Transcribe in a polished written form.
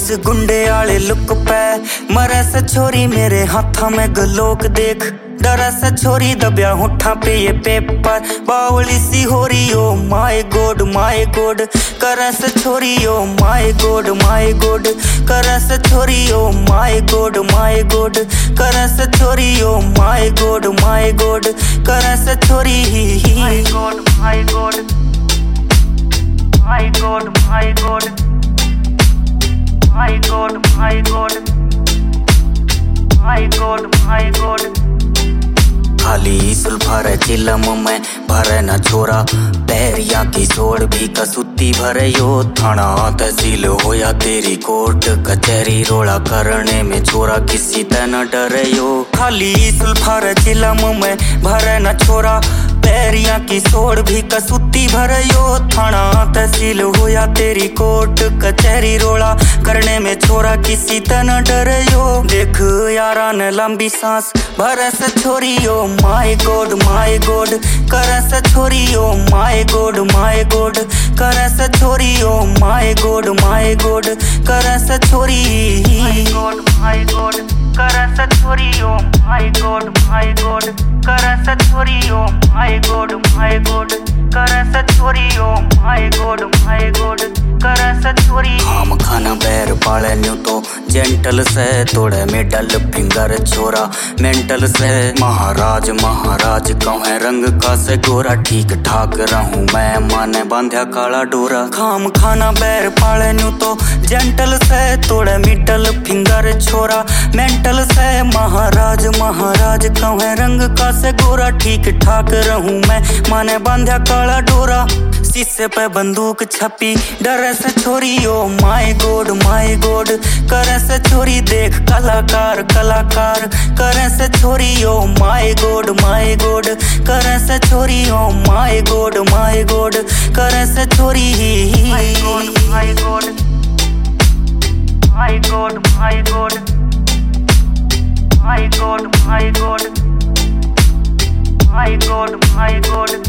police गुंडे आले look पे मरे से छोरी मेरे हाथा में गलोक देख डरा से छोरी दबिया होठा पे ये पेपर बावली सी हो रही ओ माय गॉड करे से छोरी ओ माय गॉड करे से छोरी ओ माय गॉड करे से छोरी ओ माय गॉड करे से छोरी माय गॉड खाली सुल्फार चिलम में भरे न छोरा पैरिया की सोड़ भी कसूती भरे यो थाना तहसील होया तेरी कोर्ट कचहरी रोड़ा करने में छोरा किसी ते न डरे यो खाली सुल्फार चिलम में भरे न छोरा पैरिया की सोड़ भी कसूती भरे यो थाना तहसील होया तेरी कोर्ट कचहरी रोड़ा करने में छोरा किसी ते न डरे यो देख यारा ने लंबी सांस भरे से छोरी ओ माय गॉड करे से छोरी ओ माय गॉड करे से छोरी ओ माय गॉड करे से छोरी माय गॉड करे से छोरी ओ माय गॉड करे से छोरी ओ माय गॉड करे से छोरी ओ माय गॉड करे से छोरी हम खाना बैर पाले न्यू तो जेंटल से तोड़े मिडल फिंगर छोरा मेंटल से महाराज कहे रंग का से गोरा ठीक ठाक रहूं मैं माने बांध्या काला डोरा खाम खाना बैर पाले न्यू तो जेंटल से तोड़े मिडल फिंगर छोरा मेंटल से महाराज कहे रंग का से गोरा ठीक ठाक रहूं मैं माने बांध्या काला डोरा शीशे पे बंदूक छपी डरे से छोरी ओ माय गॉड करे से छोरी देख कलाकार करे से छोरी ओ माय गॉड करे से छोरी ओ माय गॉड करे से छोरी माय गॉड